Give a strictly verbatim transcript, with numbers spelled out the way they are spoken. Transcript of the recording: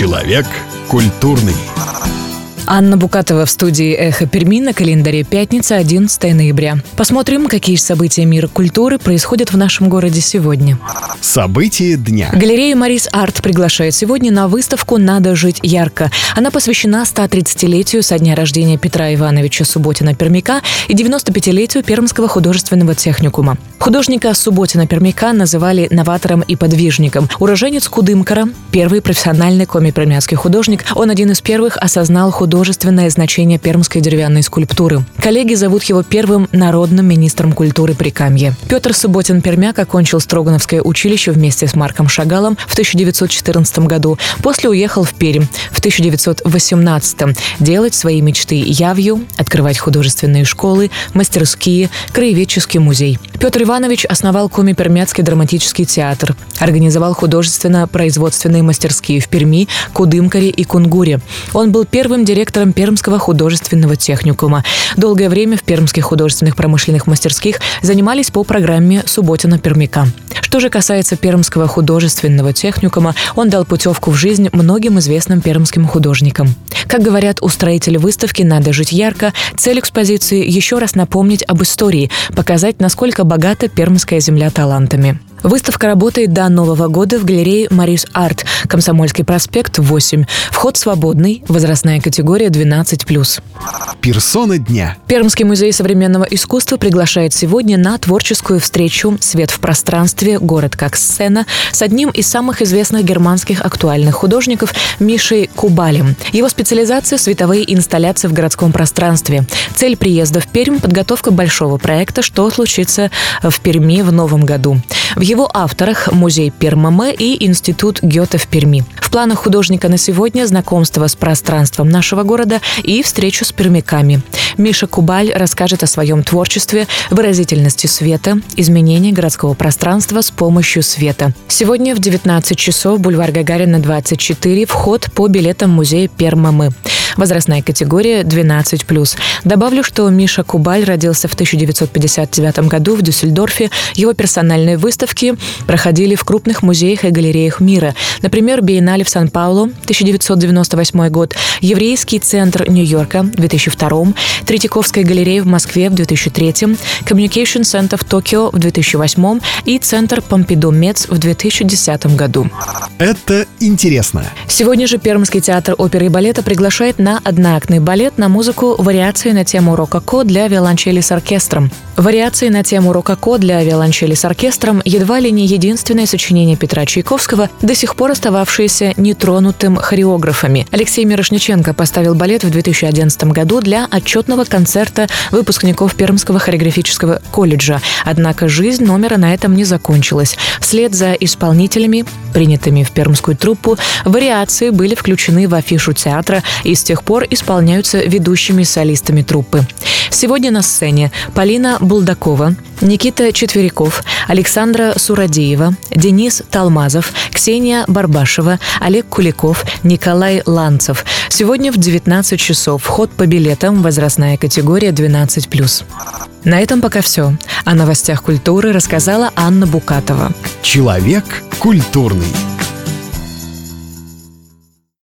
Человек культурный. Анна Букатова в студии «Эхо Перми», на календаре пятница, одиннадцатое ноября. Посмотрим, какие события мира культуры происходят в нашем городе сегодня. События дня. Галерея «Марис Арт» приглашает сегодня на выставку «Надо жить ярко». Она посвящена ста тридцатилетию со дня рождения Петра Ивановича Субботина-Пермяка и девяностопятилетию Пермского художественного техникума. Художника Субботина-Пермяка называли новатором и подвижником. Уроженец Кудымкара, первый профессиональный коми-пермяцкий художник, он один из первых осознал художественное значение пермской деревянной скульптуры. Коллеги зовут его первым народным министром культуры Прикамья. Петр Субботин-Пермяк окончил Строгановское училище вместе с Марком Шагалом в тысяча девятьсот четырнадцатом году. После уехал в Пермь в тысяча девятьсот восемнадцатом делать свои мечты явью, открывать художественные школы, мастерские, краеведческий музей. Петр Иванович основал коми-пермяцкий драматический театр, организовал художественно-производственные мастерские в Перми, Кудымкаре и Кунгуре. Он был первым директором Пермского художественного техникума. Долгое время в пермских художественных промышленных мастерских занимались по программе Субботина-Пермяка. Что же касается Пермского художественного техникума, он дал путевку в жизнь многим известным пермским художникам. Как говорят устроители выставки «Надо жить ярко», цель экспозиции – еще раз напомнить об истории, показать, насколько богата пермская земля талантами. Выставка работает до Нового года в галерее «Марис Арт», Комсомольский проспект, восемь. Вход свободный, возрастная категория двенадцать плюс. Персона дня. Пермский музей современного искусства приглашает сегодня на творческую встречу «Свет в пространстве. Город как сцена» с одним из самых известных германских актуальных художников Мишей Кубалем. Его специализация – световые инсталляции в городском пространстве. Цель приезда в Пермь – подготовка большого проекта «Что случится в Перми в новом году». В его авторах музей Пермаме и институт Гёте в Перми. В планах художника на сегодня знакомство с пространством нашего города и встречу с пермяками. Миша Кубаль расскажет о своем творчестве, выразительности света, изменении городского пространства с помощью света. Сегодня в девятнадцать часов, бульвар Гагарина, двадцать четыре, вход по билетам музея Пермаме. Возрастная категория двенадцать плюс. Добавлю, что Миша Кубаль родился в тысяча девятьсот пятьдесят девятом году в Дюссельдорфе. Его персональные выставки проходили в крупных музеях и галереях мира. Например, Биеннале в Сан-Паулу, тысяча девятьсот девяносто восьмой год, Еврейский центр Нью-Йорка в две тысячи втором, Третьяковская галерея в Москве в две тысячи третьем, Communication Center в Токио в две тысячи восьмом и Центр Помпиду Мец в две тысячи десятом году. Это интересно. Сегодня же Пермский театр оперы и балета приглашает на одноактный балет на музыку «Вариации на тему рококо» для виолончели с оркестром. «Вариации на тему рококо» для виолончели с оркестром едва ли не единственное сочинение Петра Чайковского, до сих пор остававшееся нетронутым хореографами. Алексей Мирошниченко поставил балет в две тысячи одиннадцатом году для отчетного концерта выпускников Пермского хореографического колледжа. Однако жизнь номера на этом не закончилась. Вслед за исполнителями, принятыми в пермскую труппу, вариации были включены в афишу театра и с тех пор исполняются ведущими солистами труппы. Сегодня на сцене Полина Булдакова, Никита Четверяков, Александра Сурадеева, Денис Талмазов, Ксения Барбашева, Олег Куликов, Николай Ланцев. Сегодня в девятнадцать часов. Вход по билетам, возрастная категория двенадцать плюс. На этом пока все. О новостях культуры рассказала Анна Букатова. Человек культурный.